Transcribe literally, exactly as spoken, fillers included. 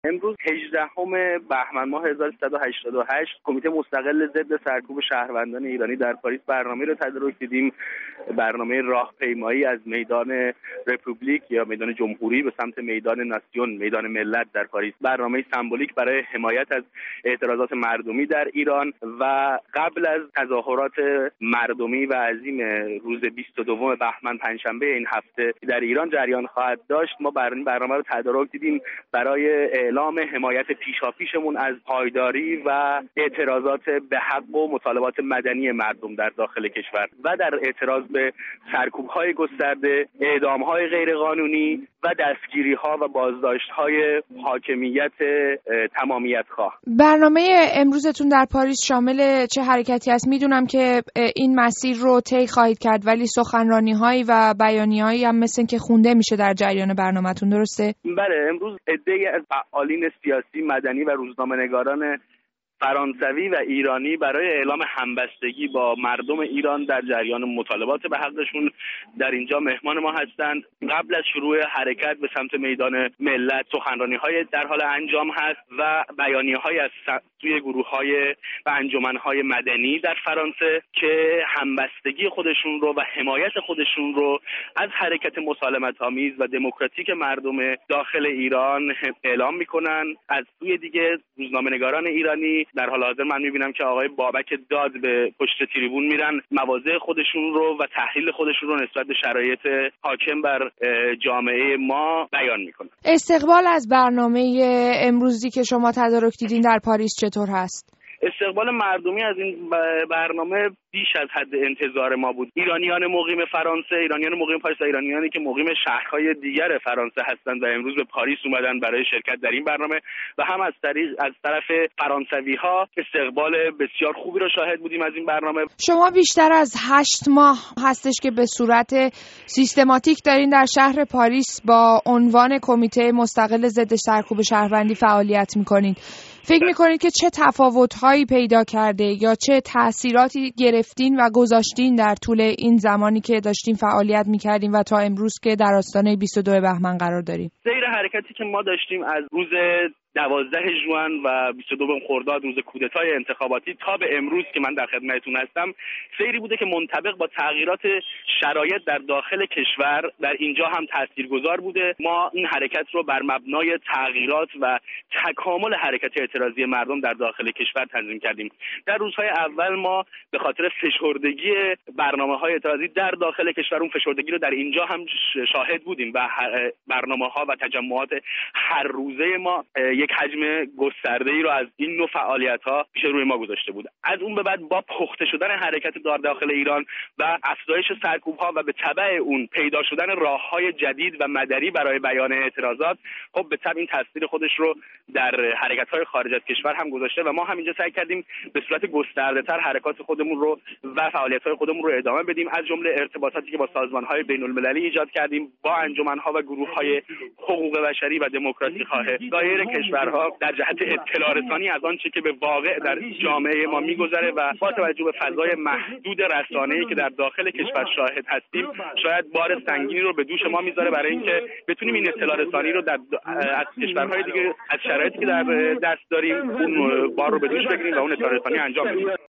امروز هجدهم بهمن ماه هزار و سیصد و هشتاد و هشت کمیته مستقل ضد سرکوب شهروندان ایرانی در پاریس برنامه رو تدارک دیدیم. برنامه راهپیمایی از میدان رپوبلیک یا میدان جمهوری به سمت میدان ناسیون، میدان ملت در پاریس. برنامه سمبولیک برای حمایت از اعتراضات مردمی در ایران و قبل از تظاهرات مردمی و عظیم روز بیست و دو بهمن پنجشنبه این هفته در ایران جریان خواهد داشت. ما برنامه رو تدارک دیدیم برای اعلام حمایت پیشاپیشمون از پایداری و اعتراضات به حق و مطالبات مدنی مردم در داخل کشور و در اعتراض به سرکوب‌های گسترده، اعدام‌های غیرقانونی و دستگیری‌ها و بازداشت‌های حاکمیت تمامیت‌خواه. برنامه امروزتون در پاریس شامل چه حرکتی است؟ میدونم که این مسیر رو طی خواهید کرد، ولی سخنرانی‌هایی و بیانیه‌هایی هم مثل که خونده میشه در جریان برنامه‌تون، درسته؟ بله، امروز عده‌ای از فعالین سیاسی، مدنی و روزنامه‌نگاران فرانسوی و ایرانی برای اعلام همبستگی با مردم ایران در جریان مطالبات به حقشون در اینجا مهمان ما هستند. قبل از شروع حرکت به سمت میدان ملت سخنرانی‌های در حال انجام هست و بیانیه‌های از سوی گروه‌های و انجمن‌های مدنی در فرانسه که همبستگی خودشون رو و حمایت خودشون رو از حرکت مسالمت‌آمیز و دموکراتیک مردم داخل ایران اعلام می‌کنن. از سوی دیگه روزنامه‌نگاران ایرانی در حال حاضر من می‌بینم که آقای بابک داد به پشت تریبون میرن، مواضع خودشون رو و تحلیل خودشون رو نسبت به شرایط حاکم بر جامعه ما بیان می‌کنن. استقبال از برنامه امروزی که شما تدارک دیدین در پاریس چطور هست؟ استقبال مردمی از این برنامه بیش از حد انتظار ما بود. ایرانیان مقیم فرانسه، ایرانیان مقیم پاریس و ایرانیانی که مقیم شهرهای دیگر فرانسه هستند و امروز به پاریس اومدن برای شرکت در این برنامه و هم از طریق از طرف فرانسوی‌ها استقبال بسیار خوبی رو شاهد بودیم از این برنامه. شما بیشتر از هشت ماه هستش که به صورت سیستماتیک دارین در شهر پاریس با عنوان کمیته مستقل ضد سرکوب شهروندی فعالیت می‌کنید. فکر می‌کنید که چه تفاوت‌هایی پیدا کرده یا چه تأثیراتی گرفتین و گذاشتین در طول این زمانی که داشتین فعالیت می‌کردین و تا امروز که در آستانه بیست و دو بهمن قرار داریم؟ سیر حرکتی که ما داشتیم از روز دوازده ژوئن و بیست و دو خرداد روز کودتای انتخاباتی تا به امروز که من در خدمتتون هستم، سیری بوده که منطبق با تغییرات شرایط در داخل کشور در اینجا هم تاثیرگذار بوده. ما این حرکت رو بر مبنای تغییرات و تکامل حرکت اعتراضی مردم در داخل کشور تنظیم کردیم. در روزهای اول ما به خاطر فشردگی برنامه‌های اعتراضی در داخل کشور اون فشردگی رو در اینجا هم شاهد بودیم و برنامه‌ها و تجمعات هر روزه ما یک حجم گسترده‌ای رو از این نوع فعالیت‌ها پیش روی ما گذاشته بود. از اون به بعد با پخته شدن حرکت در داخل ایران و افزایش سرکوب‌ها و به تبع اون پیدا شدن راه‌های جدید و مدنی برای بیان اعتراضات، خب به تبع این تاثیر خودش رو در حرکت‌های خارج از کشور هم گذاشته و ما هم اینجا سعی کردیم به صورت گسترده‌تر حرکات خودمون رو و فعالیت‌های خودمون رو ادامه بدیم. از جمله ارتباطاتی که با سازمان‌های بین‌المللی ایجاد کردیم، با انجمن‌ها و گروه‌های حقوق بشری و دموکراسی خواه دایر کشورها در جهت اطلاع رسانی از آنچه که به واقع در جامعه ما می‌گذره و با توجه به فضای محدود رسانه‌ای که در داخل کشور شاهد هستیم، شاید بار سنگینی رو به دوش ما میذاره برای اینکه بتونیم این اطلاع رسانی رو در از کشورهای دیگه از شرایطی که در دست داریم اون بار رو به دوش بگیریم و اون اطلاع رسانی انجام بدیم.